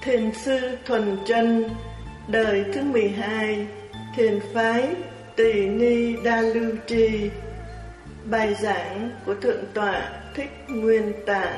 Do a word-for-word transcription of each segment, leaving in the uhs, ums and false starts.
Thiền sư Thuần Chân, đời thứ mười hai, thiền phái Tỳ Ni Đa Lưu Trì. Bài giảng của Thượng tọa Thích Nguyên Tạng.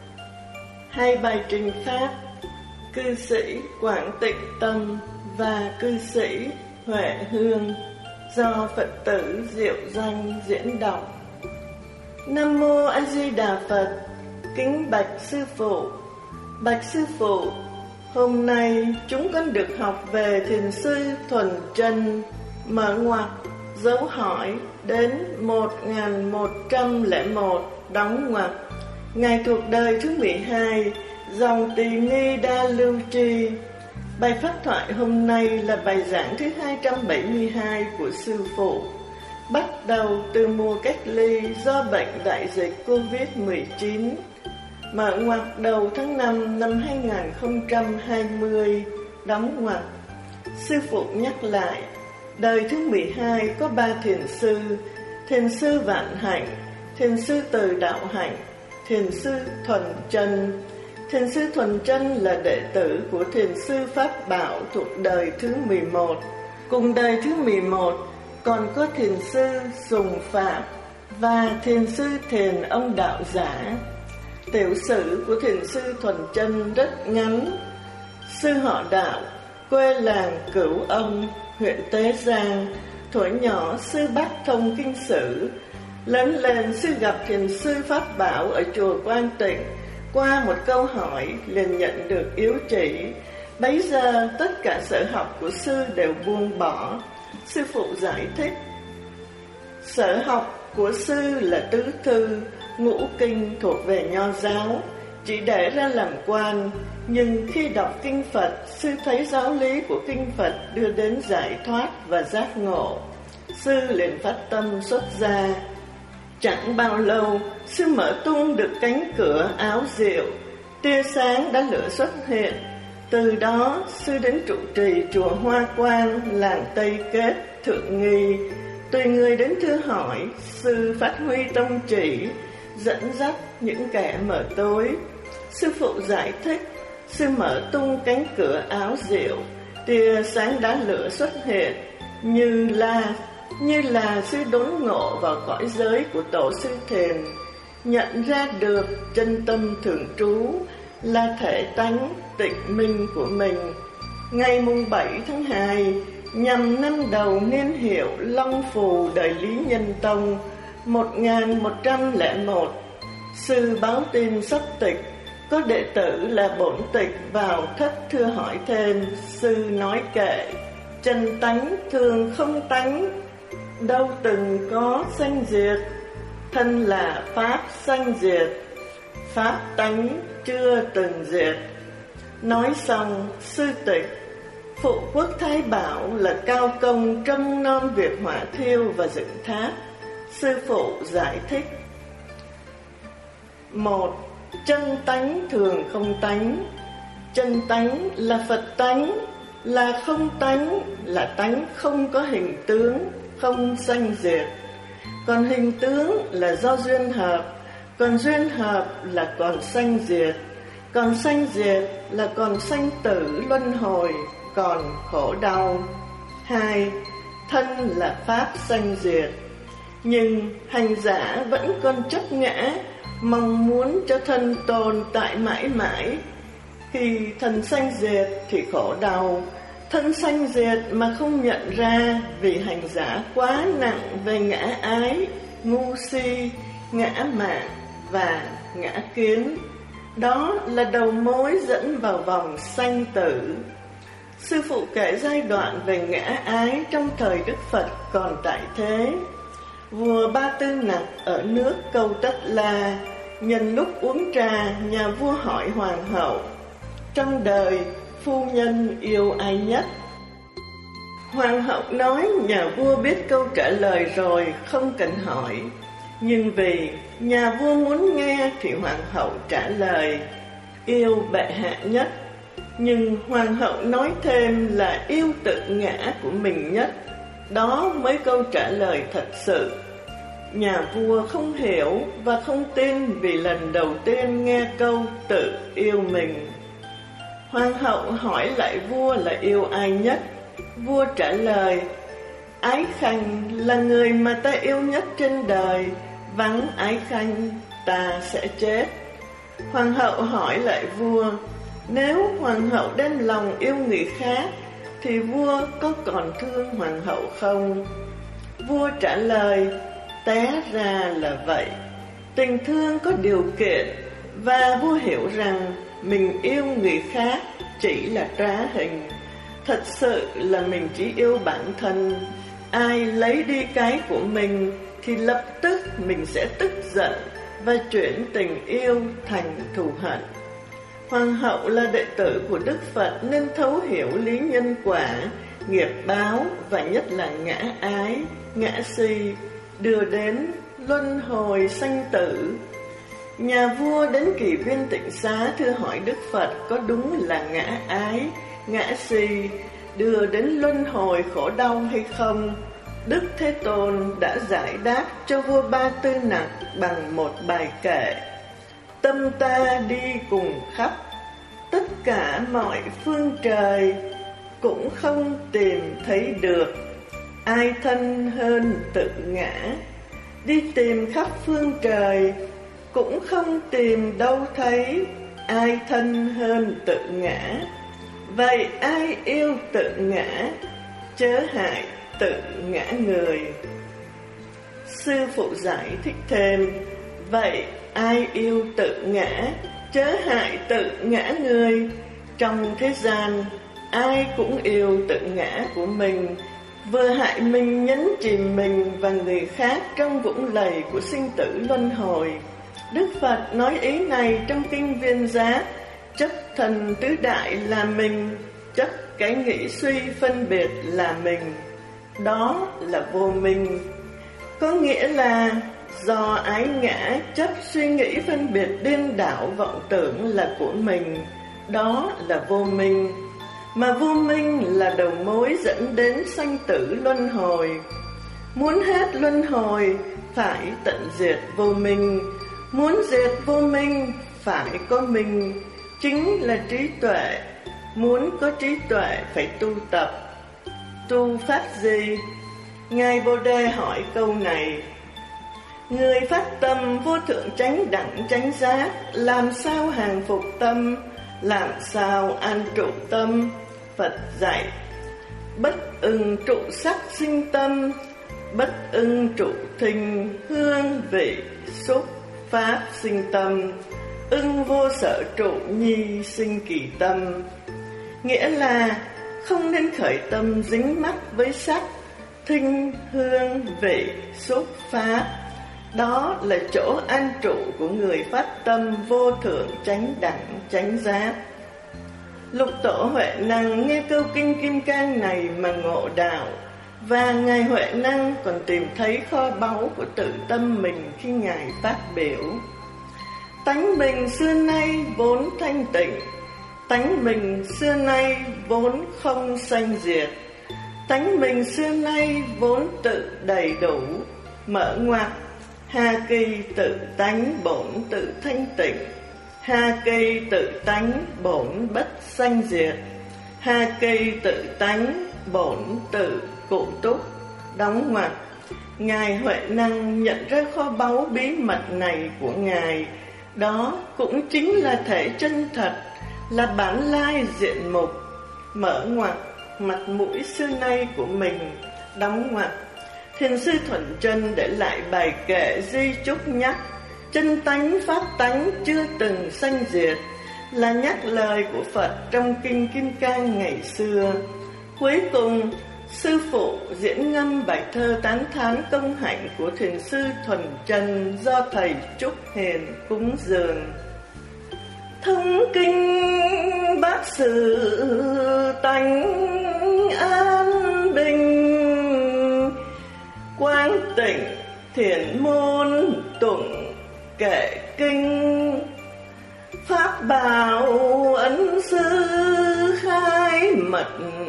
Hai bài trình pháp cư sĩ Quảng Tịnh Tâm và cư sĩ Huệ Hương do Phật tử Diệu Danh diễn đọc. Nam mô A Di Đà Phật. Kính bạch sư phụ. Bạch sư phụ, hôm nay chúng con được học về thiền sư Thuần Chân, mở ngoặc dấu hỏi đến một nghìn một trăm lẻ một, đóng ngoặc. Ngài thuộc đời thứ mười hai, dòng Tỳ Ni Đa Lưu Trì. Bài pháp thoại hôm nay là bài giảng thứ hai trăm bảy mươi hai của sư phụ, bắt đầu từ mùa cách ly do bệnh đại dịch covid mười chín, mở ngoặc đầu tháng năm năm hai nghìn không trăm hai mươi, đóng ngoặc. Sư phụ nhắc lại, đời thứ mười hai có ba thiền sư: thiền sư Vạn Hạnh, thiền sư Từ Đạo Hạnh, thiền sư Thuần Chân. Thiền sư Thuần Chân là đệ tử của thiền sư Pháp Bảo thuộc đời thứ mười một. Cùng đời thứ mười một còn có thiền sư Sùng Phạm và thiền sư Thiền Ông Đạo Giả. Tiểu sử của thiền sư Thuần Chân rất ngắn. Sư họ Đạo, quê làng Cửu Ông, huyện Tế Giang. Thuở nhỏ sư bắt thông kinh sử. Lớn lên sư gặp thiền sư Pháp Bảo ở chùa Quang Tịnh. Qua một câu hỏi liền nhận được yếu chỉ. Bấy giờ tất cả sở học của sư đều buông bỏ. Sư phụ giải thích, sở học của sư là tứ thư, ngũ kinh thuộc về Nho giáo, chỉ để ra làm quan. Nhưng khi đọc kinh Phật, sư thấy giáo lý của kinh Phật đưa đến giải thoát và giác ngộ. Sư liền phát tâm xuất gia. Chẳng bao lâu, sư mở tung được cánh cửa áo diệu, tia sáng đã lửa xuất hiện. Từ đó, sư đến trụ trì chùa Hoa Quang, làng Tây Kết, Thượng Nghi. Tùy người đến thưa hỏi, sư phát huy tông chỉ, dẫn dắt những kẻ mở tối. Sư phụ giải thích, sư mở tung cánh cửa áo diệu, tia sáng đá lửa xuất hiện, như là như là sư đốn ngộ vào cõi giới của tổ sư thiền, nhận ra được chân tâm thường trú là thể tánh tịnh minh của mình. Ngày mùng bảy tháng hai, nhằm năm đầu niên hiệu Long Phù đời Lý Nhân Tông một nghìn một trăm lẻ một, sư báo tin sắp tịch, có đệ tử là Bổn Tịch vào thất thưa hỏi thêm. Sư nói kệ, chân tánh thường không tánh, đâu từng có sanh diệt, thân là pháp sanh diệt, pháp tánh chưa từng diệt. Nói xong, sư tịch, phụ quốc Thái Bảo là cao công trông nom việc hỏa thiêu và dựng tháp. Sư phụ giải thích, một, chân tánh thường không tánh. Chân tánh là Phật tánh, là không tánh, là tánh không có hình tướng, không sanh diệt. Còn hình tướng là do duyên hợp, còn duyên hợp là còn sanh diệt, còn sanh diệt là còn sanh tử luân hồi, còn khổ đau. Hai, thân là pháp sanh diệt, nhưng hành giả vẫn còn chấp ngã, mong muốn cho thân tồn tại mãi mãi. Khi thân sanh diệt thì khổ đau. Thân sanh diệt mà không nhận ra, vì hành giả quá nặng về ngã ái, ngu si, ngã mạn và ngã kiến. Đó là đầu mối dẫn vào vòng sanh tử. Sư phụ kể giai đoạn về ngã ái trong thời Đức Phật còn tại thế. Vua Ba Tư Nặc ở nước Câu Tất La, nhân lúc uống trà, nhà vua hỏi hoàng hậu, trong đời phu nhân yêu ai nhất? Hoàng hậu nói nhà vua biết câu trả lời rồi, không cần hỏi. Nhưng vì nhà vua muốn nghe thì hoàng hậu trả lời, yêu bệ hạ nhất. Nhưng hoàng hậu nói thêm là yêu tự ngã của mình nhất. Đó mới câu trả lời thật sự. Nhà vua không hiểu và không tin vì lần đầu tiên nghe câu tự yêu mình. Hoàng hậu hỏi lại vua là yêu ai nhất. Vua trả lời: Ái Khanh là người mà ta yêu nhất trên đời, vắng Ái Khanh ta sẽ chết. Hoàng hậu hỏi lại vua: Nếu hoàng hậu đem lòng yêu người khác thì vua có còn thương hoàng hậu không? Vua trả lời: Té ra là vậy. Tình thương có điều kiện, và vua hiểu rằng mình yêu người khác chỉ là trá hình. Thật sự là mình chỉ yêu bản thân. Ai lấy đi cái của mình thì lập tức mình sẽ tức giận và chuyển tình yêu thành thù hận. Hoàng hậu là đệ tử của Đức Phật nên thấu hiểu lý nhân quả, nghiệp báo và nhất là ngã ái, ngã si đưa đến luân hồi sanh tử. Nhà vua đến Kỳ Viên Tịnh Xá thưa hỏi Đức Phật có đúng là ngã ái, ngã si đưa đến luân hồi khổ đau hay không? Đức Thế Tôn đã giải đáp cho vua Ba Tư Nặc bằng một bài kệ: Tâm ta đi cùng khắp tất cả mọi phương trời, cũng không tìm thấy được ai thân hơn tự ngã. Đi tìm khắp phương trời, cũng không tìm đâu thấy ai thân hơn tự ngã. Vậy ai yêu tự ngã, chớ hại tự ngã người. Sư phụ giải thích thêm: Vậy ai yêu tự ngã, chớ hại tự ngã người. Trong thế gian, ai cũng yêu tự ngã của mình, vừa hại mình nhấn chìm mình và người khác trong vũng lầy của sinh tử luân hồi. Đức Phật nói ý này trong kinh Viên Giác: Chấp thần tứ đại là mình, chấp cái nghĩ suy phân biệt là mình, đó là vô minh. Có nghĩa là do ái ngã chấp suy nghĩ phân biệt điên đảo vọng tưởng là của mình, đó là vô minh. Mà vô minh là đầu mối dẫn đến sanh tử luân hồi. Muốn hết luân hồi phải tận diệt vô minh. Muốn diệt vô minh phải có minh, chính là trí tuệ. Muốn có trí tuệ phải tu tập. Tu pháp gì? Ngài Bồ Đề hỏi câu này: Người phát tâm vô thượng chánh đẳng chánh giác, làm sao hàng phục tâm, làm sao an trụ tâm? Phật dạy: Bất ưng trụ sắc sinh tâm, bất ưng trụ thinh hương vị xúc pháp sinh tâm, ưng vô sở trụ nhi sinh kỳ tâm. Nghĩa là không nên khởi tâm dính mắc với sắc, thinh hương vị xúc pháp. Đó là chỗ an trụ của người phát tâm vô thượng chánh đẳng chánh giác. Lục Tổ Huệ Năng nghe câu kinh Kim Cang này mà ngộ đạo, và Ngài Huệ Năng còn tìm thấy kho báu của tự tâm mình khi Ngài phát biểu: Tánh mình xưa nay vốn thanh tịnh, tánh mình xưa nay vốn không sanh diệt, tánh mình xưa nay vốn tự đầy đủ. Mở ngoặc: Hà kỳ tự tánh bổn tự thanh tịnh, hà kỳ tự tánh bổn bất sanh diệt, hà kỳ tự tánh bổn tự cụ túc. Đóng ngoặc. Ngài Huệ Năng nhận ra kho báu bí mật này của Ngài. Đó cũng chính là thể chân thật, là bản lai diện mục. Mở ngoặc: Mặt mũi xưa nay của mình. Đóng ngoặc. Thiền sư Thuận Chân để lại bài kệ di chúc nhắc: Chân tánh pháp tánh chưa từng sanh diệt, là nhắc lời của Phật trong kinh Kim Cang ngày xưa. Cuối cùng, sư phụ diễn ngâm bài thơ tán thán công hạnh của thiền sư Thuần Chân do thầy Trúc Hiền cúng dường: Thông kinh bát sự tánh an bình, quang tịnh thiền môn tụng kệ kinh, pháp bảo ấn sư khai mật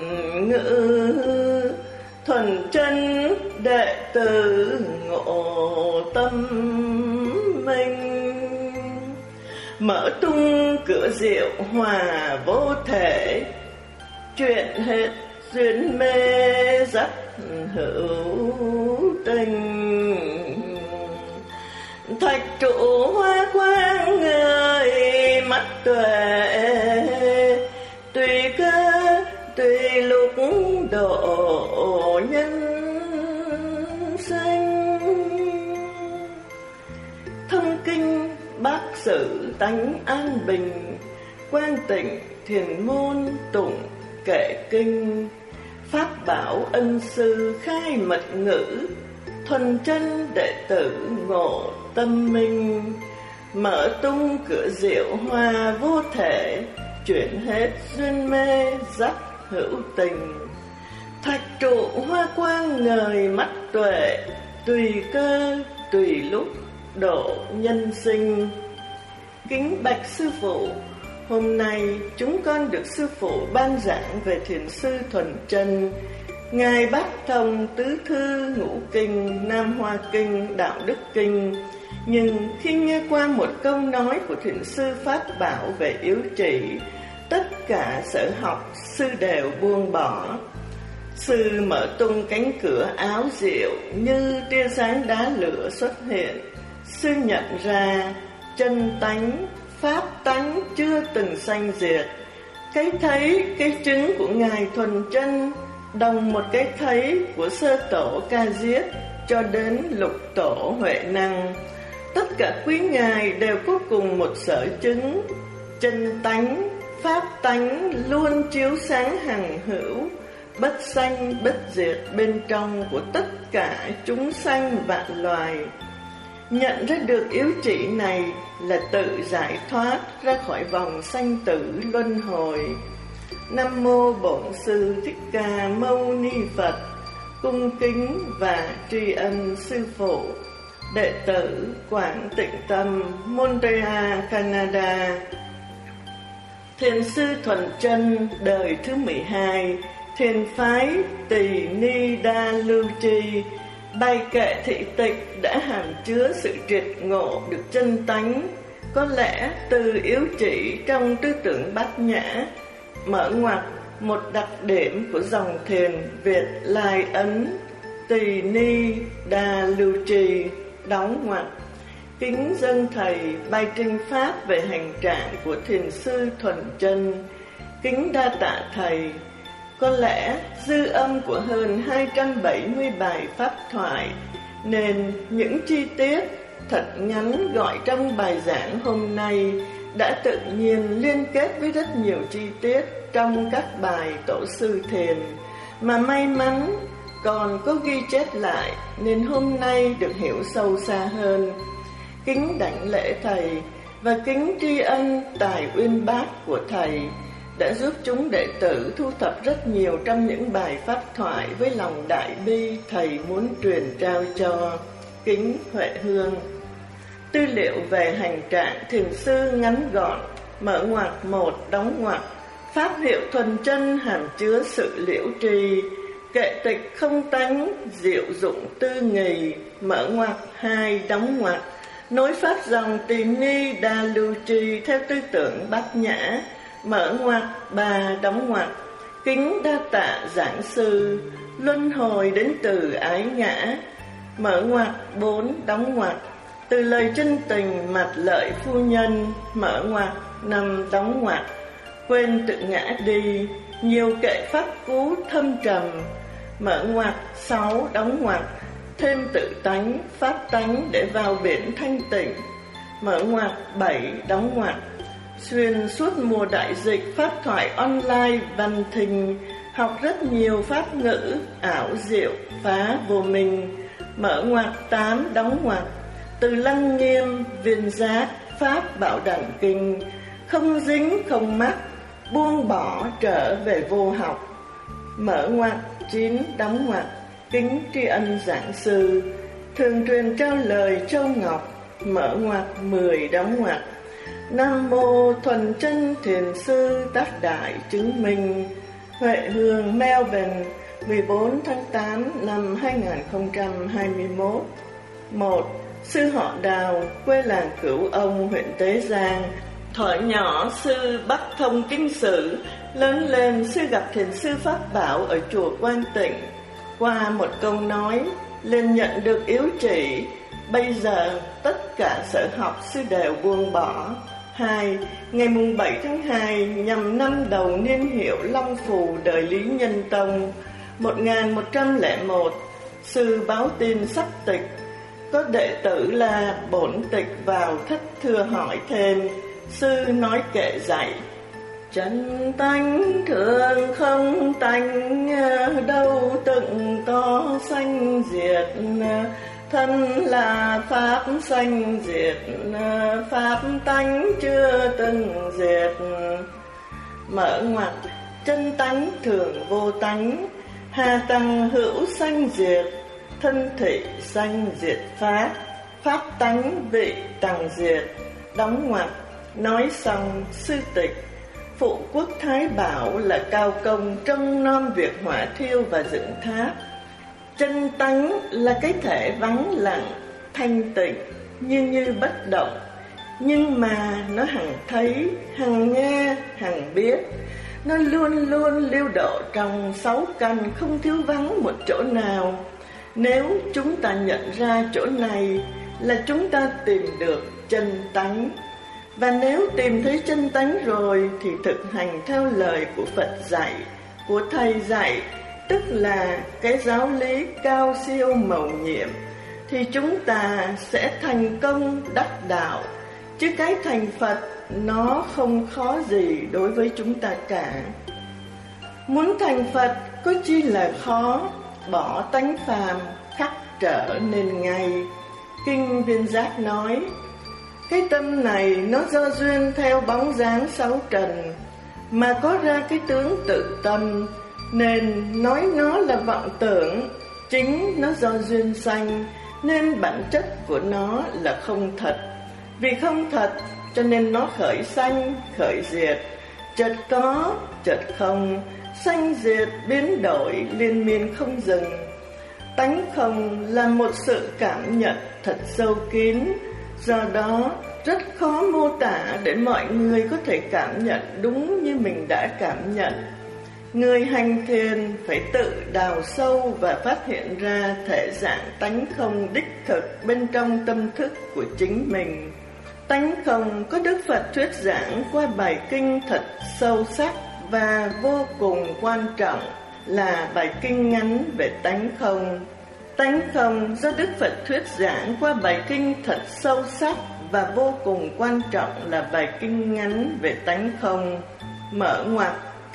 ngữ, Thuần Chân đệ tử ngộ tâm minh. mở tung cửa diệu hòa vô thể, chuyện hết duyên mê dắt hữu tình. Thạch trụ hoa quang người mắt tuệ, tùy cơ tùy lúc độ nhân sinh. Thông kinh bác sử tánh an bình, quang tịnh thiền môn tụng kệ kinh. Pháp bảo ân sư khai mật ngữ, thuần chân đệ tử ngộ tâm minh. Mở tung cửa diệu hòa vô thể, chuyển hết duyên mê dắt hữu tình. Thạch trụ hoa quang ngời mắt tuệ, tùy cơ tùy lúc độ nhân sinh. Kính bạch sư phụ, hôm nay chúng con được sư phụ ban giảng về thiền sư thuần chân. Ngài bác thông tứ thư ngũ kinh, Nam Hoa kinh, Đạo đức kinh. Nhưng khi nghe qua một câu nói của thiền sư Pháp Bảo về yếu chỉ, tất cả sở học sư đều buông bỏ. Sư mở tung cánh cửa áo diệu, như tia sáng đá lửa xuất hiện. Sư nhận ra chân tánh, pháp tánh chưa từng sanh diệt. Cái thấy, cái chứng của Ngài thuần chân đồng một cái thấy của sơ tổ Ca Diếp cho đến lục tổ Huệ Năng. Tất cả quý Ngài đều có cùng một sở chứng. Chân tánh, pháp tánh luôn chiếu sáng hằng hữu, bất sanh bất diệt bên trong của tất cả chúng sanh vạn loài. Nhận ra được yếu chỉ này là tự giải thoát ra khỏi vòng sanh tử luân hồi. Nam mô Bổn Sư Thích Ca Mâu Ni Phật. Cung kính và tri ân sư phụ. Đệ tử Quảng Tịnh Tâm, Montreal, Canada. Thiền sư thuần chân đời thứ mười hai, thiền phái Tỳ Ni Đa Lưu Trì. Bài kệ thị tịch đã hàm chứa sự triệt ngộ được chân tánh, có lẽ từ yếu chỉ trong tư tưởng bát nhã. Mở ngoặc một đặc điểm của dòng thiền Việt Lai Ấn Tỳ Ni Đa Lưu Trì, đóng ngoặc. Kính dâng thầy bài trình pháp về hành trạng của thiền sư thuần chân. Kính đa tạ thầy. Có lẽ dư âm của hơn hai trăm bảy mươi bài pháp thoại, nên những chi tiết thật ngắn gọi trong bài giảng hôm nay đã tự nhiên liên kết với rất nhiều chi tiết trong các bài tổ sư thiền, mà may mắn còn có ghi chép lại nên hôm nay được hiểu sâu xa hơn. Kính đảnh lễ thầy và kính tri ân tài uyên bác của thầy đã giúp chúng đệ tử thu thập rất nhiều trong những bài pháp thoại với lòng đại bi thầy muốn truyền trao cho. Kính Huệ Hương. Tư liệu về hành trạng thiền sư ngắn gọn. Mở ngoặc một, đóng ngoặc. Pháp hiệu thuần chân hàm chứa sự liễu trì. Kệ tịch không tánh, diệu dụng tư nghì. Mở ngoặc hai, đóng ngoặc. Nối pháp dòng Tỳ Ni Đa Lưu Trì theo tư tưởng bát nhã. Mở ngoặc ba, đóng ngoặc. Kính đa tạ giảng sư, luân hồi đến từ ái ngã. Mở ngoặc bốn, đóng ngoặc. Từ lời chân tình mặt lợi phu nhân. Mở ngoặc năm, đóng ngoặc. Quên tự ngã đi, nhiều kệ pháp cú thâm trầm. Mở ngoặc sáu, đóng ngoặc. Thêm tự tánh, pháp tánh để vào biển thanh tịnh. Mở ngoặc bảy, đóng ngoặc. Xuyên suốt mùa đại dịch, pháp thoại online văn thình, học rất nhiều pháp ngữ ảo diệu phá vô minh. Mở ngoặc tám, đóng ngoặc. Từ Lăng Nghiêm, Viên Giác, Pháp Bảo Đẳng Kinh, không dính không mắc, buông bỏ trở về vô học. Mở ngoặc chín, đóng ngoặc. Kính tri ân giảng sư, thường truyền trao lời châu ngọc. Mở ngoặc mười, đóng ngoặc. Nam mô thuần chân thiền sư tác đại chứng minh. Huệ Hương, Melbourne, mười bốn tháng tám năm hai nghìn không trăm hai mươi mốt. Một. Sư họ Đào, quê làng Cửu Ông, huyện Tế Giang, Thuở nhỏ sư bắt thông kinh sử, lớn lên sư gặp thiền sư Pháp Bảo ở chùa Quan Tịnh. Qua một câu nói, liền nhận được yếu chỉ. Bây giờ tất cả sở học sư đều buông bỏ. Hai, ngày mùng bảy tháng hai nhằm năm đầu niên hiệu Long Phù đời Lý Nhân Tông một nghìn một trăm lẻ một, sư báo tin sắp tịch. Có đệ tử là bổn tịch vào thất thưa hỏi thêm. Sư nói kệ dạy: chân tánh thường không tánh, đâu từng có sanh diệt. Thân là pháp sanh diệt, pháp tánh chưa từng diệt. Mở ngoặc: chân tánh thường vô tánh, hà tăng hữu sanh diệt. Thân thị sanh diệt pháp, pháp tánh vị tằng diệt. Đóng ngoặc. Nói xong, sư tịch: phụ quốc Thái Bảo là cao công trông nom việc hỏa thiêu và dựng tháp. Chân tánh là cái thể vắng lặng, thanh tịnh, như như bất động. Nhưng mà nó hằng thấy, hằng nghe, hằng biết. Nó luôn luôn lưu độ trong sáu căn, không thiếu vắng một chỗ nào. Nếu chúng ta nhận ra chỗ này là chúng ta tìm được chân tánh. Và nếu tìm thấy chân tánh rồi thì thực hành theo lời của Phật dạy, của Thầy dạy, tức là cái giáo lý cao siêu mầu nhiệm, thì chúng ta sẽ thành công đắc đạo. Chứ cái thành Phật nó không khó gì đối với chúng ta cả. Muốn thành Phật có chi là khó, bỏ tánh phàm khắc trở nên ngay. Kinh Viên Giác nói: cái tâm này nó do duyên theo bóng dáng sáu trần mà có ra cái tướng tự tâm, nên nói nó là vọng tưởng. Chính nó do duyên sanh, nên bản chất của nó là không thật. Vì không thật cho nên nó khởi sanh, khởi diệt, chợt có, chợt không, sanh diệt biến đổi liên miên không dừng. Tánh không là một sự cảm nhận thật sâu kín, do đó rất khó mô tả để mọi người có thể cảm nhận đúng như mình đã cảm nhận. Người hành thiền phải tự đào sâu và phát hiện ra thể dạng tánh không đích thực bên trong tâm thức của chính mình. Tánh không có Đức Phật thuyết giảng qua bài kinh thật sâu sắc và vô cùng quan trọng là bài kinh ngắn về tánh không. Tánh không do Đức Phật thuyết giảng qua bài kinh thật sâu sắc và vô cùng quan trọng là bài kinh ngắn về tánh không. Mở ngoặc: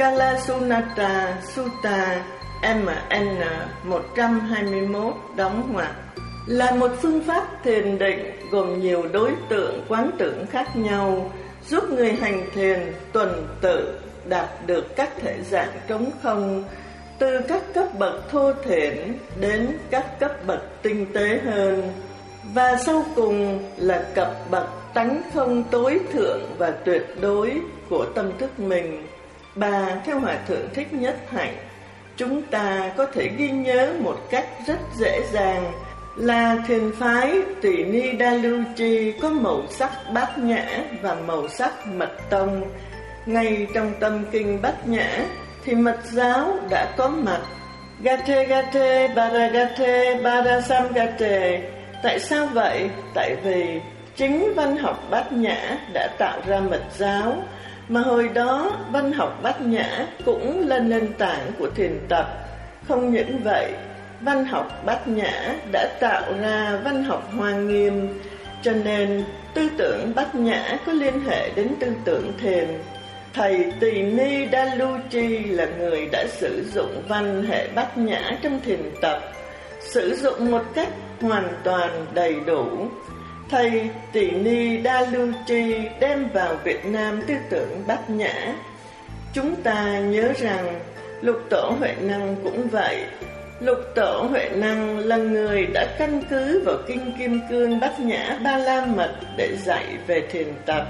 Kalasunatra Sutta M N một trăm hai mươi mốt, đóng ngoặc, là một phương pháp thiền định gồm nhiều đối tượng quán tưởng khác nhau, giúp người hành thiền tuần tự đạt được các thể dạng trống không, từ các cấp bậc thô thiển đến các cấp bậc tinh tế hơn, và sau cùng là cấp bậc tánh không tối thượng và tuyệt đối của tâm thức mình. Bà theo Hòa Thượng Thích Nhất Hạnh, chúng ta có thể ghi nhớ một cách rất dễ dàng là thiền phái Tỳ Ni Đa Lưu Trì có màu sắc Bát Nhã và màu sắc Mật Tông. Ngay trong tâm kinh Bát Nhã thì Mật giáo đã có mặt Gate Gate Baragate Barasamgate. Tại sao vậy? Tại vì chính văn học Bát Nhã đã tạo ra Mật giáo, mà hồi đó văn học Bát Nhã cũng là nền tảng của thiền tập. Không những vậy, văn học Bát Nhã đã tạo ra văn học Hoa Nghiêm, cho nên tư tưởng Bát Nhã có liên hệ đến tư tưởng thiền. Thầy Tỳ Ni Đa Lưu Trì là người đã sử dụng văn hệ Bát Nhã trong thiền tập, sử dụng một cách hoàn toàn đầy đủ. Thầy Tỳ Ni Đa Lưu Trì đem vào Việt Nam tư tưởng Bát Nhã. Chúng ta nhớ rằng Lục Tổ Huệ Năng cũng vậy. Lục Tổ Huệ Năng là người đã căn cứ vào kinh Kim Cương Bát Nhã Ba La Mật để dạy về thiền tập.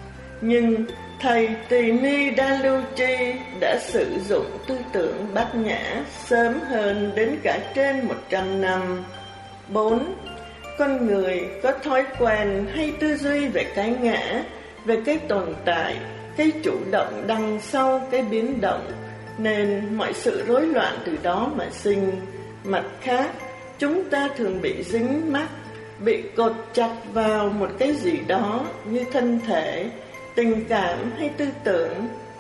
Nhưng thầy Tỳ Ni Đa Lưu Trì đã sử dụng tư tưởng Bát Nhã sớm hơn đến cả trên một trăm năm. Bốn. Con người có thói quen hay tư duy về cái ngã, về cái tồn tại, cái chủ động đằng sau cái biến động, nên mọi sự rối loạn từ đó mà sinh. Mặt khác, chúng ta thường bị dính mắc, bị cột chặt vào một cái gì đó như thân thể, tình cảm hay tư tưởng.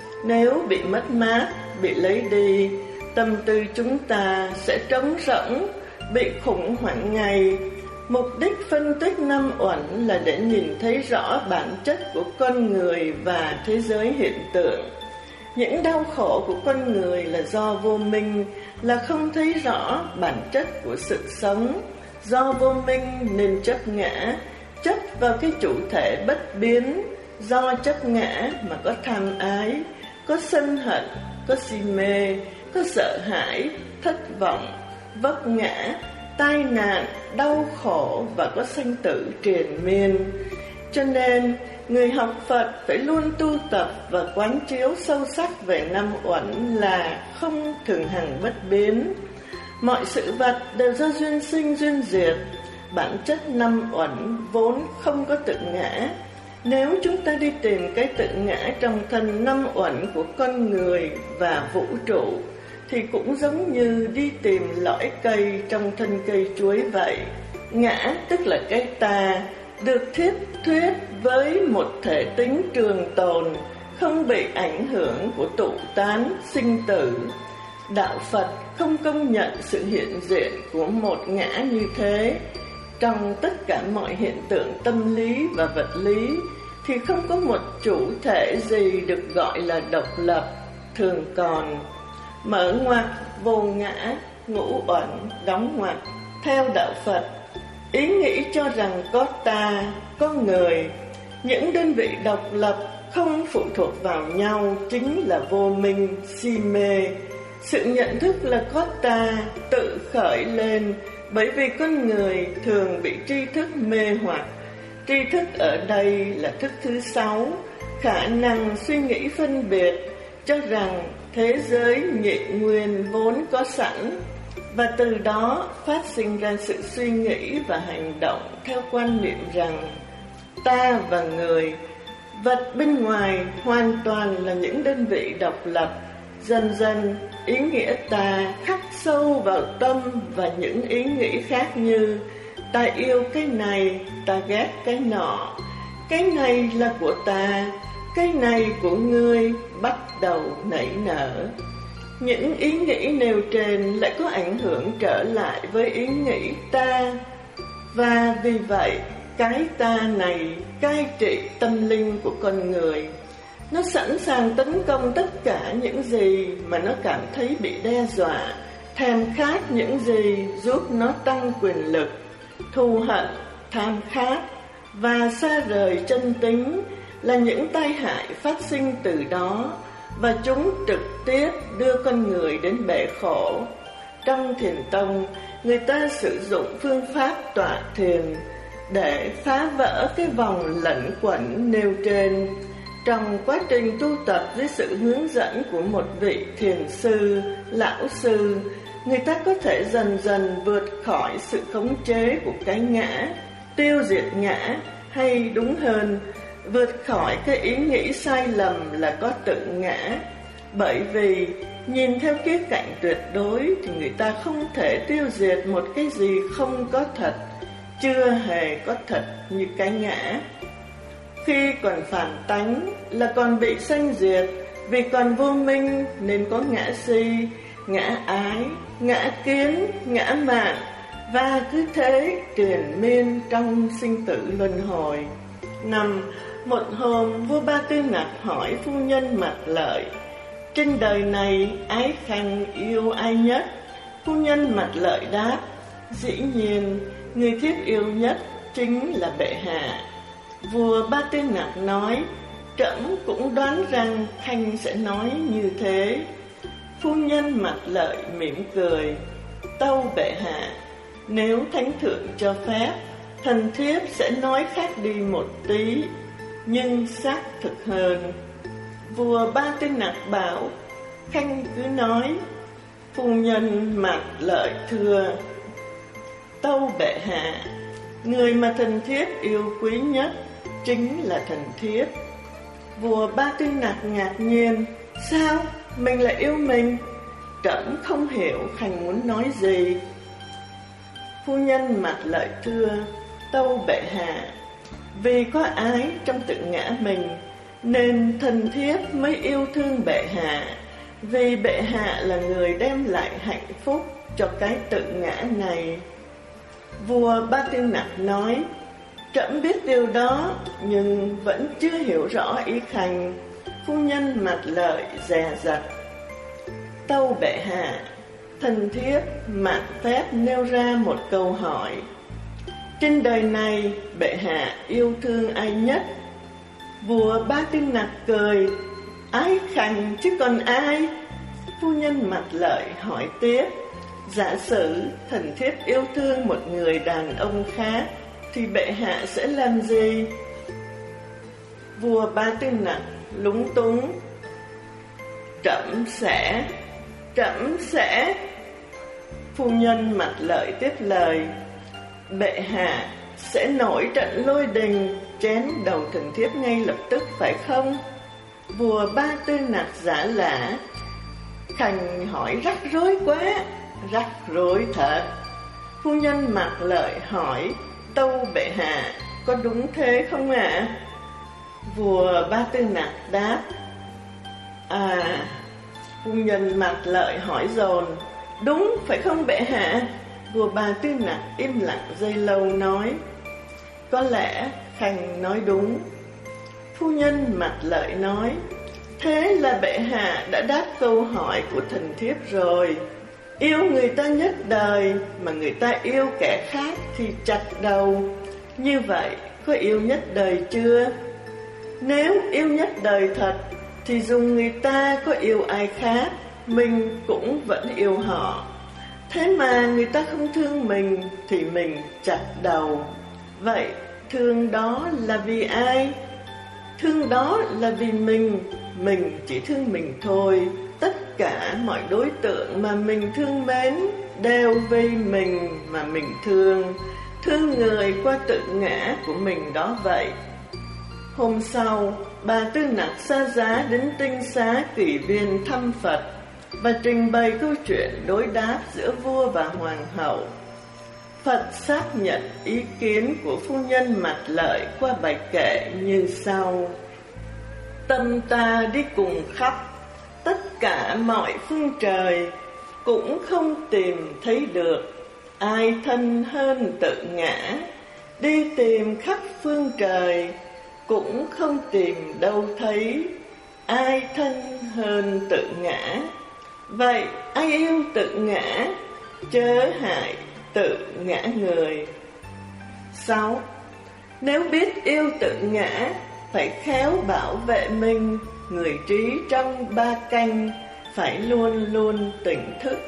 Nếu bị mất mát, bị lấy đi, tâm tư chúng ta sẽ trống rỗng, bị khủng hoảng ngay. Mục đích phân tích năm uẩn là để nhìn thấy rõ bản chất của con người và thế giới hiện tượng. Những đau khổ của con người là do vô minh, là không thấy rõ bản chất của sự sống. Do vô minh nên chấp ngã, chấp vào cái chủ thể bất biến. Do chấp ngã mà có tham ái, có sân hận, có si mê, có sợ hãi, thất vọng, vấp ngã, tai nạn, đau khổ và có sanh tử triền miên. Cho nên, người học Phật phải luôn tu tập và quán chiếu sâu sắc về năm uẩn là không thường hằng bất biến. Mọi sự vật đều do duyên sinh duyên diệt. Bản chất năm uẩn vốn không có tự ngã. Nếu chúng ta đi tìm cái tự ngã trong thân năm uẩn của con người và vũ trụ, thì cũng giống như đi tìm lõi cây trong thân cây chuối vậy. Ngã tức là cái ta, được thiết thuyết với một thể tính trường tồn, không bị ảnh hưởng của tụ tán, sinh tử. Đạo Phật không công nhận sự hiện diện của một ngã như thế. Trong tất cả mọi hiện tượng tâm lý và vật lý thì không có một chủ thể gì được gọi là độc lập, thường còn. Mở ngoặc, vô ngã, ngũ uẩn, đóng ngoặc. Theo đạo Phật, ý nghĩ cho rằng có ta, có người, những đơn vị độc lập không phụ thuộc vào nhau chính là vô minh, si mê. Sự nhận thức là có ta tự khởi lên bởi vì con người thường bị tri thức mê hoặc. Tri thức ở đây là thức thứ sáu, khả năng suy nghĩ phân biệt, cho rằng thế giới nhị nguyên vốn có sẵn, và từ đó phát sinh ra sự suy nghĩ và hành động theo quan niệm rằng ta và người, vật bên ngoài hoàn toàn là những đơn vị độc lập. Dần dần, ý nghĩa ta khắc sâu vào tâm và những ý nghĩ khác như ta yêu cái này, ta ghét cái nọ, cái này là của ta, cái này của ngươi, bắt đầu nảy nở. Những ý nghĩ nêu trên lại có ảnh hưởng trở lại với ý nghĩ ta, và vì vậy cái ta này cai trị tâm linh của con người. Nó sẵn sàng tấn công tất cả những gì mà nó cảm thấy bị đe dọa, thèm khát những gì giúp nó tăng quyền lực. Thù hận, tham khát và xa rời chân tính là những tai hại phát sinh từ đó, và chúng trực tiếp đưa con người đến bể khổ. Trong thiền tông, người ta sử dụng phương pháp tọa thiền để phá vỡ cái vòng lẩn quẩn nêu trên. Trong quá trình tu tập dưới sự hướng dẫn của một vị thiền sư, lão sư, người ta có thể dần dần vượt khỏi sự khống chế của cái ngã, tiêu diệt ngã, hay đúng hơn, vượt khỏi cái ý nghĩ sai lầm là có tự ngã. Bởi vì nhìn theo khía cạnh tuyệt đối thì người ta không thể tiêu diệt một cái gì không có thật, chưa hề có thật như cái ngã. Khi còn phản tánh là còn bị sanh diệt, vì còn vô minh nên có ngã si, ngã ái, ngã kiến, ngã mạn, và cứ thế triền miên trong sinh tử luân hồi. Năm, một hôm vua Ba Tư Nặc hỏi phu nhân Mạt Lợi: trên đời này ái khanh yêu ai nhất? Phu nhân Mạt Lợi đáp: dĩ nhiên người thiết yêu nhất chính là bệ hạ. Vua Ba Tư Nặc nói: trẫm cũng đoán rằng khanh sẽ nói như thế. Phu nhân Mạt Lợi mỉm cười: tâu bệ hạ, nếu thánh thượng cho phép, thần thiếp sẽ nói khác đi một tí, nhưng xác thực hơn. Vua Ba Tư Nặc bảo: khanh cứ nói. Phu nhân Mạt Lợi thưa: tâu bệ hạ, người mà thần thiếp yêu quý nhất chính là thần thiếp. Vua Ba Tư Nặc ngạc nhiên: sao mình lại yêu mình? Trẫm không hiểu Khanh muốn nói gì. Phu nhân Mặt Lợi thưa: tâu bệ hạ, vì có ái trong tự ngã mình nên thần thiếp mới yêu thương bệ hạ, vì bệ hạ là người đem lại hạnh phúc cho cái tự ngã này. Vua Ba Tư Nặc nói: trẫm biết điều đó, nhưng vẫn chưa hiểu rõ ý Khanh. Phu nhân Mặt Lợi dè dặt: tâu bệ hạ, thần thiếp mạn phép nêu ra một câu hỏi: trên đời này bệ hạ yêu thương ai nhất? Vua Ba Tư Nặc cười: ái Khanh chứ còn ai. Phu nhân Mặt Lợi hỏi tiếp: giả sử thần thiếp yêu thương một người đàn ông khác thì bệ hạ sẽ làm gì? Vua Ba Tư Nặc lúng túng: trẫm sẽ trẫm sẽ Phu nhân Mặt Lợi tiếp lời: bệ hạ sẽ nổi trận lôi đình chém đầu thần thiếp ngay lập tức phải không? Vua Ba Tư Nặc giả lả: Khanh hỏi rắc rối quá. Rắc rối thật. Phu nhân Mặt Lợi hỏi: tâu bệ hạ, có đúng thế không ạ? À? Vua Ba Tư Nặc đáp: à. Phu nhân Mặt Lợi hỏi dồn: đúng phải không bệ hạ? Vua Ba Tư Nặc im lặng giây lâu nói: có lẽ Khanh nói đúng. Phu nhân Mặt Lợi nói: thế là bệ hạ đã đáp câu hỏi của thần thiếp rồi. Yêu người ta nhất đời mà người ta yêu kẻ khác thì chặt đầu. Như vậy có yêu nhất đời chưa? Nếu yêu nhất đời thật thì dùng người ta có yêu ai khác, mình cũng vẫn yêu họ. Thế mà người ta không thương mình thì mình chặt đầu. Vậy thương đó là vì ai? Thương đó là vì mình. Mình chỉ thương mình thôi. Tất cả mọi đối tượng mà mình thương mến đều vì mình mà mình thương. Thương người qua tự ngã của mình đó vậy. Hôm sau, Bà Tư Nặc xa giá đến Tinh Xá Kỷ Viên thăm Phật và trình bày câu chuyện đối đáp giữa vua và hoàng hậu. Phật xác nhận ý kiến của phu nhân Mặt Lợi qua bài kệ như sau: tâm ta đi cùng khắp tất cả mọi phương trời, cũng không tìm thấy được ai thân hơn tự ngã. Đi tìm khắp phương trời, cũng không tìm đâu thấy ai thân hơn tự ngã. Vậy ai yêu tự ngã, chớ hại tự ngã người. Sáu. Nếu biết yêu tự ngã, phải khéo bảo vệ mình. Người trí trong ba canh, phải luôn luôn tỉnh thức.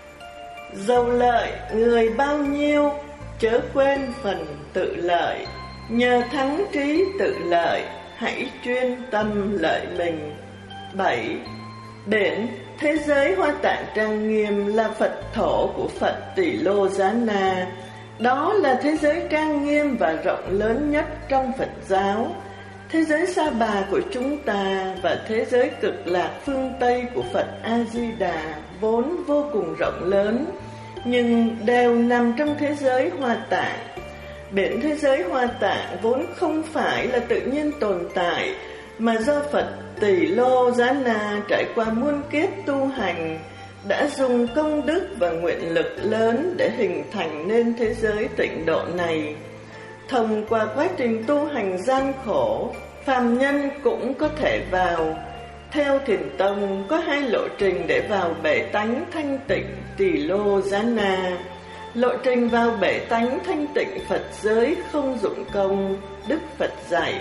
Dầu lợi người bao nhiêu, chớ quên phần tự lợi. Nhờ thắng trí tự lợi, hãy chuyên tâm lợi mình. Bảy. Biển thế giới Hoa Tạng trang nghiêm là Phật thổ của Phật Tỷ Lô Giá Na. Đó là thế giới trang nghiêm và rộng lớn nhất trong Phật giáo. Thế giới Sa Bà của chúng ta và thế giới Cực Lạc phương Tây của Phật A-di-đà vốn vô cùng rộng lớn, nhưng đều nằm trong thế giới Hoa Tạng. Biển thế giới Hoa Tạng vốn không phải là tự nhiên tồn tại, mà do Phật Tỷ Lô Giá Na trải qua muôn kiếp tu hành, đã dùng công đức và nguyện lực lớn để hình thành nên thế giới tịnh độ này. Thông qua quá trình tu hành gian khổ, phàm nhân cũng có thể vào. Theo Thiền Tông, có hai lộ trình để vào bể tánh thanh tịnh Tỷ Lô Giá Na. Lộ trình vào bể tánh thanh tịnh Phật giới không dụng công, Đức Phật dạy: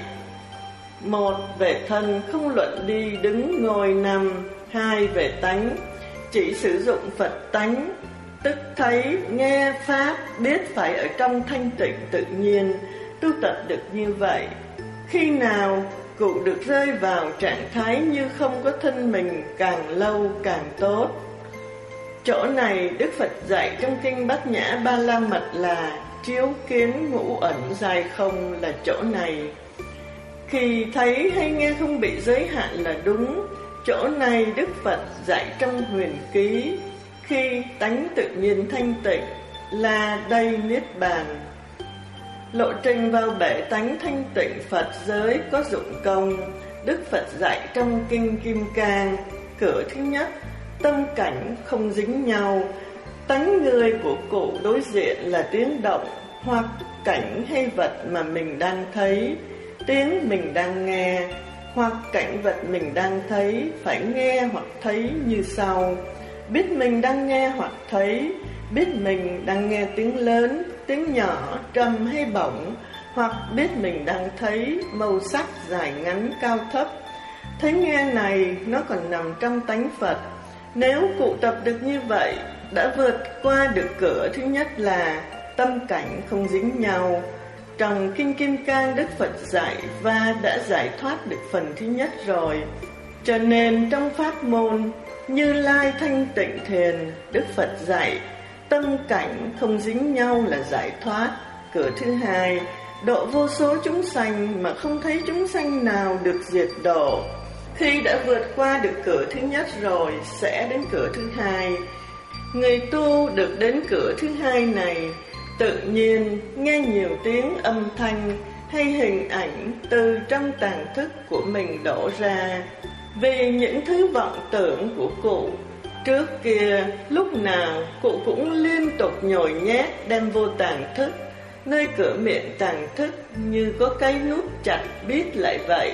một, về thân không luận đi đứng ngồi nằm. Hai, về tánh chỉ sử dụng Phật tánh, tức thấy, nghe, pháp, biết phải ở trong thanh tịnh tự nhiên. Tu tập được như vậy, khi nào cụ được rơi vào trạng thái như không có thân mình càng lâu càng tốt. Chỗ này Đức Phật dạy trong Kinh Bát Nhã Ba La Mật là chiếu kiến ngũ ẩn dài không là chỗ này. Khi thấy hay nghe không bị giới hạn là đúng. Chỗ này Đức Phật dạy trong huyền ký, khi tánh tự nhiên thanh tịnh là đây niết bàn. Lộ trình vào bể tánh thanh tịnh Phật giới có dụng công. Đức Phật dạy trong Kinh Kim Cang, cửa thứ nhất, tâm cảnh không dính nhau. Tánh người của cụ đối diện là tiếng động hoặc cảnh hay vật mà mình đang thấy, tiếng mình đang nghe, hoặc cảnh vật mình đang thấy, phải nghe hoặc thấy như sau. Biết mình đang nghe hoặc thấy, biết mình đang nghe tiếng lớn, tiếng nhỏ, trầm hay bổng, hoặc biết mình đang thấy màu sắc dài ngắn cao thấp. Thấy nghe này nó còn nằm trong tánh Phật. Nếu cụ tập được như vậy, đã vượt qua được cửa thứ nhất là tâm cảnh không dính nhau. Trong Kinh Kim Cang Đức Phật dạy và đã giải thoát được phần thứ nhất rồi. Cho nên trong pháp môn Như Lai Thanh Tịnh Thiền, Đức Phật dạy tâm cảnh không dính nhau là giải thoát. Cửa thứ hai, độ vô số chúng sanh mà không thấy chúng sanh nào được diệt độ. Khi đã vượt qua được cửa thứ nhất rồi, sẽ đến cửa thứ hai. Người tu được đến cửa thứ hai này, tự nhiên nghe nhiều tiếng âm thanh hay hình ảnh từ trong tàng thức của mình đổ ra. Vì những thứ vọng tưởng của cụ, trước kia lúc nào cụ cũng liên tục nhồi nhét đem vô tàng thức. Nơi cửa miệng tàng thức như có cái nút chặt bít lại vậy.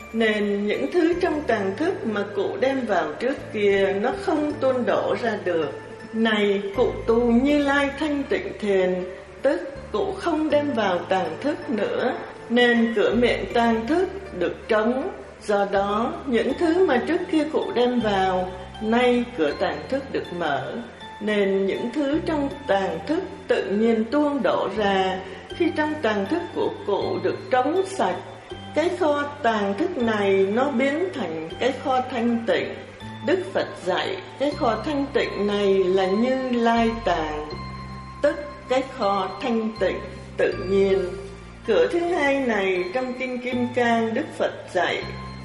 Nên những thứ trong tàng thức mà cụ đem vào trước kia nó không tuôn đổ ra được. Này cụ tu Như Lai Thanh Tịnh Thiền, tức cụ không đem vào tàng thức nữa, nên cửa miệng tàng thức được trống. Do đó những thứ mà trước kia cụ đem vào, nay cửa tàng thức được mở, nên những thứ trong tàng thức tự nhiên tuôn đổ ra. Khi trong tàng thức của cụ được trống sạch, cái kho tàng thức này nó biến thành cái kho thanh tịnh. Đức Phật dạy cái kho thanh tịnh này là Như Lai tàng, tức cái kho thanh tịnh tự nhiên. Cửa thứ hai này trong Kinh Kim Cang Đức Phật dạy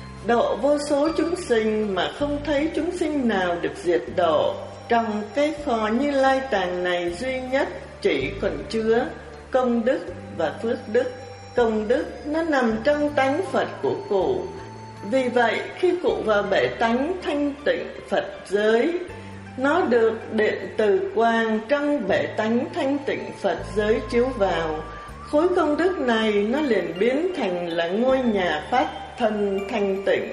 độ vô số chúng sinh mà không thấy chúng sinh nào được diệt độ. Trong cái kho Như Lai tàng này duy nhất chỉ còn chứa công đức và phước đức. Công đức nó nằm trong tánh Phật của cụ. Vì vậy khi cụ vào bể tánh thanh tịnh Phật giới, nó được điện từ quang trong bể tánh thanh tịnh Phật giới chiếu vào. Khối công đức này nó liền biến thành là ngôi nhà phát thân thanh tịnh.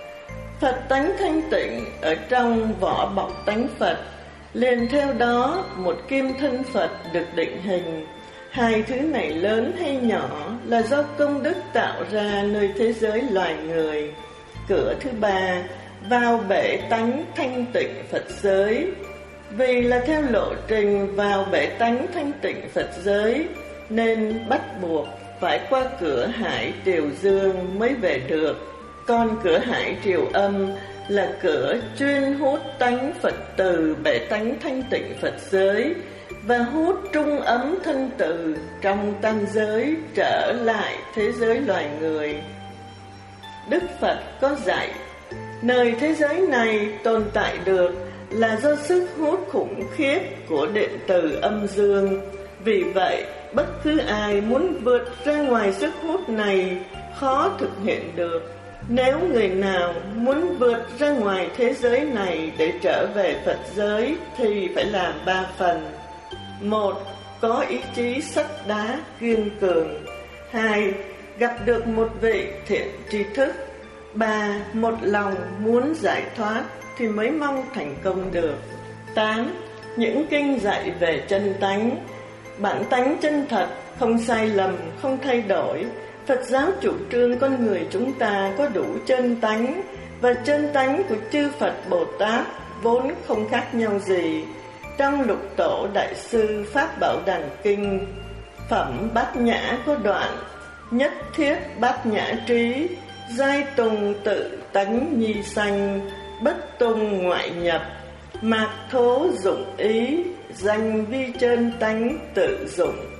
Phật tánh thanh tịnh ở trong vỏ bọc tánh Phật, liền theo đó một kim thân Phật được định hình. Hai thứ này lớn hay nhỏ là do công đức tạo ra nơi thế giới loài người. Cửa thứ ba, vào bể tánh thanh tịnh Phật giới. Vì là theo lộ trình vào bể tánh thanh tịnh Phật giới, nên bắt buộc phải qua cửa hải triều dương mới về được. Còn cửa hải triều âm là cửa chuyên hút tánh Phật từ bể tánh thanh tịnh Phật giới và hút trung ấm thân từ trong tam giới trở lại thế giới loài người. Đức Phật có dạy, nơi thế giới này tồn tại được là do sức hút khủng khiếp của điện từ âm dương. Vì vậy, bất cứ ai muốn vượt ra ngoài sức hút này khó thực hiện được. Nếu người nào muốn vượt ra ngoài thế giới này để trở về Phật giới thì phải làm ba phần. Một, có ý chí sắt đá kiên cường. Hai, gặp được một vị thiện tri thức. Ba, một lòng muốn giải thoát thì mới mong thành công được. Tám, những kinh dạy về chân tánh. Bản tánh chân thật, không sai lầm, không thay đổi. Phật giáo chủ trương con người chúng ta có đủ chân tánh, và chân tánh của chư Phật Bồ Tát vốn không khác nhau gì. Trong Lục Tổ Đại Sư Pháp Bảo Đàn Kinh, phẩm Bát Nhã có đoạn: nhất thiết bát nhã trí, giai tùng tự tánh nhi sanh, bất tùng ngoại nhập, mạc thố dụng ý, danh vi chân tánh tự dụng.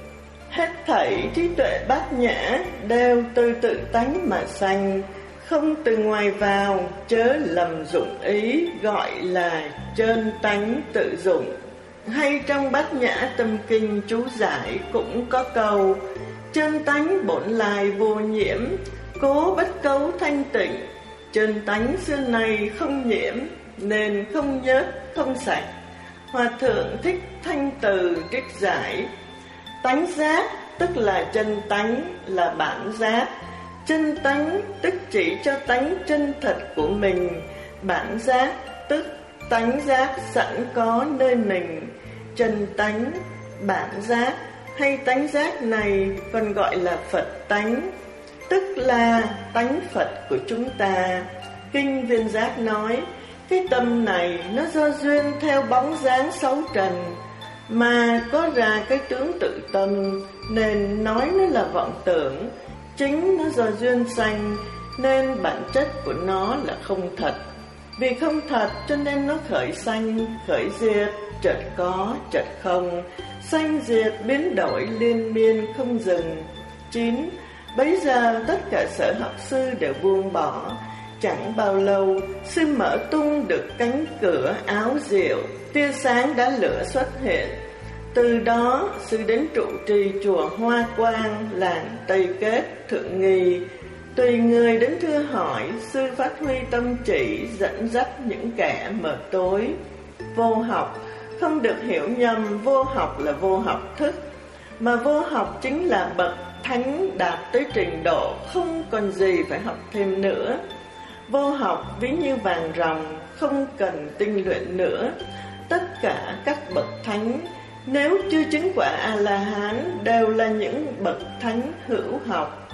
Hết thảy trí tuệ bát nhã đều từ tự tánh mà sanh, không từ ngoài vào, chớ lầm dụng ý, gọi là chân tánh tự dụng. Hay trong Bát Nhã Tâm Kinh chú giải cũng có câu: chân tánh bổn lai vô nhiễm, cố bất cấu thanh tịnh. Chân tánh xưa này không nhiễm, nên không nhớt, không sạch. Hòa thượng Thích Thanh Từ trích giải: tánh giác tức là chân tánh, là bản giác. Chân tánh tức chỉ cho tánh chân thật của mình. Bản giác tức tánh giác sẵn có nơi mình. Chân tánh, bản giác hay tánh giác này còn gọi là Phật tánh, tức là tánh Phật của chúng ta. Kinh Viên Giác nói, cái tâm này nó do duyên theo bóng dáng sáu trần mà có ra cái tướng tự tâm, nên nói nó là vọng tưởng. Chính nó do duyên sanh, nên bản chất của nó là không thật. Vì không thật cho nên nó khởi sanh, khởi diệt, chợt có, chợt không, sanh diệt biến đổi liên miên không dừng. Chín. Bấy giờ tất cả sở học sư đều buông bỏ. Chẳng bao lâu, sư mở tung được cánh cửa áo diệu, tia sáng đã lửa xuất hiện. Từ đó, sư đến trụ trì chùa Hoa Quang, làng Tây Kết, Thượng Nghi. Tùy người đến thưa hỏi, sư phát huy tâm chỉ, dẫn dắt những kẻ mờ tối. Vô học, không được hiểu nhầm vô học là vô học thức, mà vô học chính là bậc thánh đạt tới trình độ không còn gì phải học thêm nữa. Vô học ví như vàng ròng, không cần tinh luyện nữa. Tất cả các bậc thánh nếu chưa chứng quả A-la-hán đều là những bậc thánh hữu học.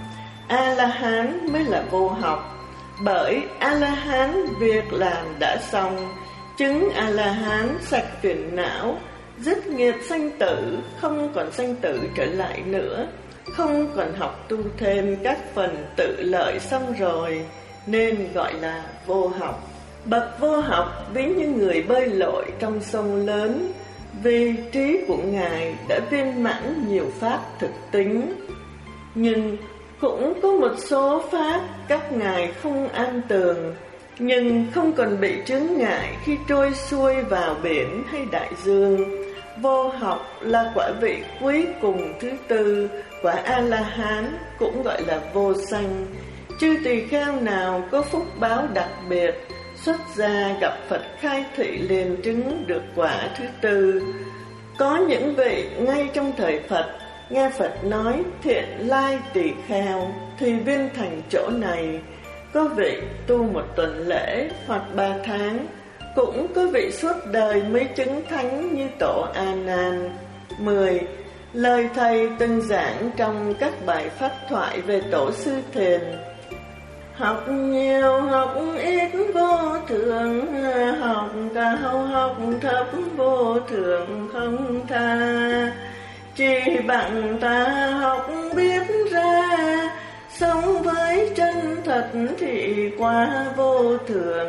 A-la-hán mới là vô học, bởi A-la-hán việc làm đã xong. Chứng A-la-hán sạch phiền não, dứt nghiệp sanh tử, không còn sanh tử trở lại nữa, không còn học tu thêm các phần tự lợi xong rồi, nên gọi là vô học. Bậc vô học ví như người bơi lội trong sông lớn, vì trí của Ngài đã viên mãn nhiều pháp thực tính. Nhưng cũng có một số pháp các Ngài không an tường, nhưng không còn bị chướng ngại khi trôi xuôi vào biển hay đại dương. Vô học là quả vị cuối cùng thứ tư, quả A-la-hán, cũng gọi là vô sanh. Chư tỳ kheo nào có phúc báo đặc biệt, xuất gia gặp Phật khai thị liền chứng được quả thứ tư. Có những vị ngay trong thời Phật nghe Phật nói thiện lai tỳ kheo thì viên thành chỗ này. Có vị tu một tuần lễ hoặc ba tháng, cũng có vị suốt đời mới chứng thánh như tổ A Nan. Mười. Lời thầy từng giảng trong các bài pháp thoại về tổ sư Thiền: học nhiều học ít vô thường, học cao học thấp vô thường không tha. Chỉ bằng ta học biết ra, sống với chân thật thì qua vô thường.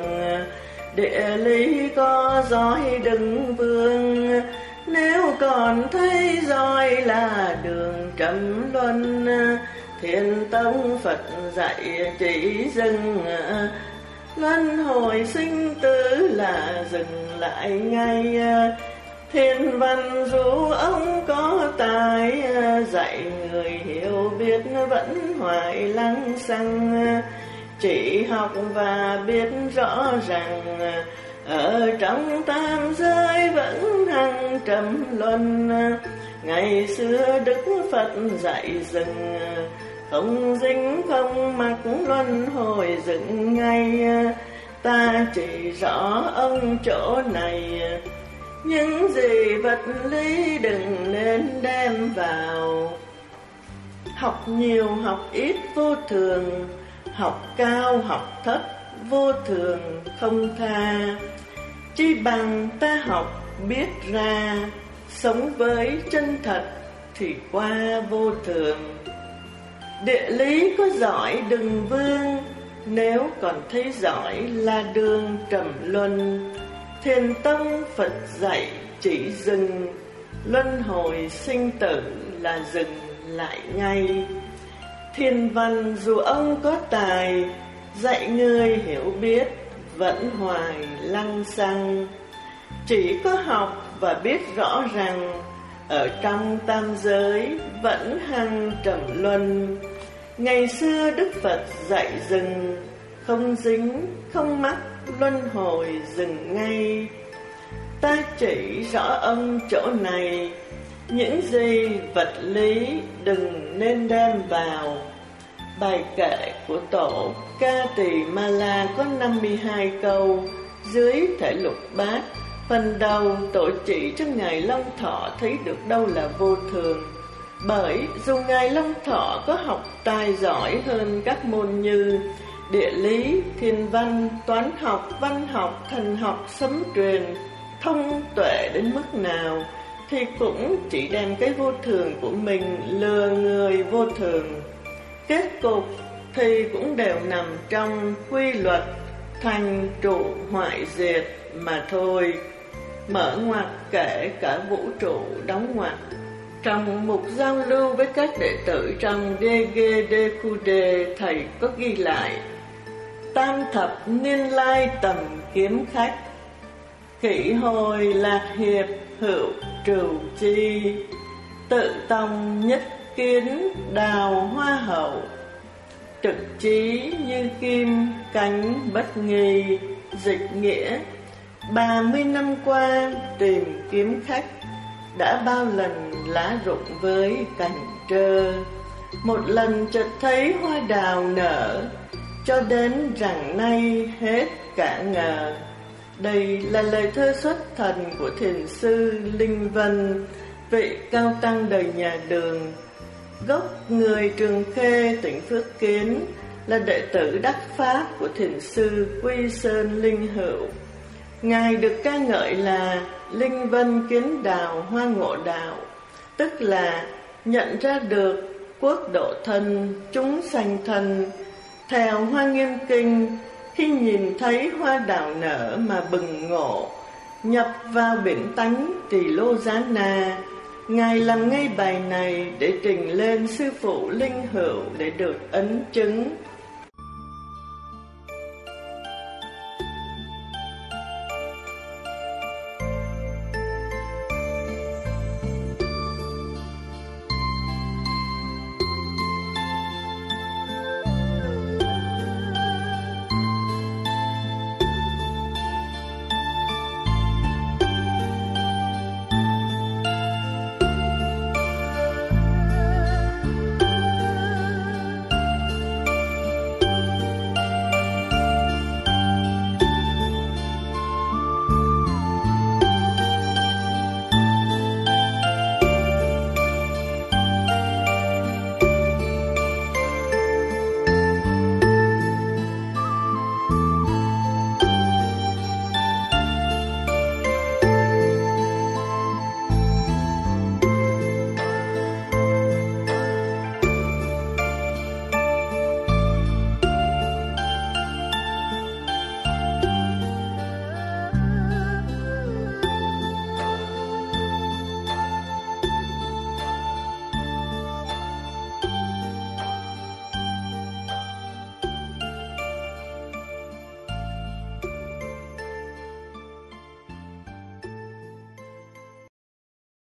Địa lý có dõi đừng vương, nếu còn thấy dõi là đường trầm luân. Thiên tông Phật dạy chỉ dừng, luân hồi sinh tử là dừng lại ngay. Thiên văn dù ông có tài, dạy người hiểu biết vẫn hoài lăng xăng. Chỉ học và biết rõ rằng, ở trong tam giới vẫn hằng trầm luân. Ngày xưa Đức Phật dạy dừng, không dính không mắc luân hồi dựng ngay. Ta chỉ rõ ông chỗ này, những gì vật lý đừng nên đem vào. Học nhiều học ít vô thường, học cao học thấp vô thường không tha. Chi bằng ta học biết ra, sống với chân thật thì qua vô thường. Địa lý có giỏi đừng vương, nếu còn thấy giỏi là đường trầm luân. Thiền tông Phật dạy chỉ dừng, luân hồi sinh tử là dừng lại ngay. Thiên văn dù ông có tài, dạy người hiểu biết vẫn hoài lăng xăng. Chỉ có học và biết rõ rằng ở trong tam giới vẫn hằng trầm luân. Ngày xưa Đức Phật dạy dừng, không dính, không mắc, luân hồi dừng ngay. Ta chỉ rõ ông chỗ này, những gì vật lý đừng nên đem vào. Bài kệ của tổ Ca Tỳ Ma La có năm mươi hai câu, dưới thể lục bát. Phần đầu tổ chỉ cho Ngài Long Thọ thấy được đâu là vô thường. Bởi dù Ngài Long Thọ có học tài giỏi hơn các môn như địa lý, thiên văn, toán học, văn học, thần học, sấm truyền, thông tuệ đến mức nào, thì cũng chỉ đem cái vô thường của mình lừa người vô thường. Kết cục thì cũng đều nằm trong quy luật thành trụ hoại diệt mà thôi. Mở ngoặc kể cả vũ trụ đóng ngoặc. Trong mục giao lưu với các đệ tử trong đê giê đê khu đê, thầy có ghi lại: tam thập niên lai tầm kiếm khách, khỉ hồi lạc hiệp hữu trừu chi, tự tòng nhất kiến đào hoa hậu, trực trí như kim cánh bất nghi. Dịch nghĩa: ba mươi năm qua tìm kiếm khách, đã bao lần lá rụng với cành trơ, một lần chợt thấy hoa đào nở, cho đến rằng nay hết cả ngờ. Đây là lời thơ xuất thần của thiền sư Linh Vân, vị cao tăng đời nhà Đường, gốc người Trường Khê, tỉnh Phước Kiến, là đệ tử đắc pháp của thiền sư Quy Sơn Linh Hữu. Ngài được ca ngợi là Linh Vân Kiến Đào Hoa Ngộ Đạo, tức là nhận ra được quốc độ thân, chúng sanh thân. Theo Hoa Nghiêm Kinh, khi nhìn thấy hoa đào nở mà bừng ngộ, nhập vào biển tánh Tỳ Lô Giá Na, Ngài làm ngay bài này để trình lên sư phụ Linh Hữu để được ấn chứng.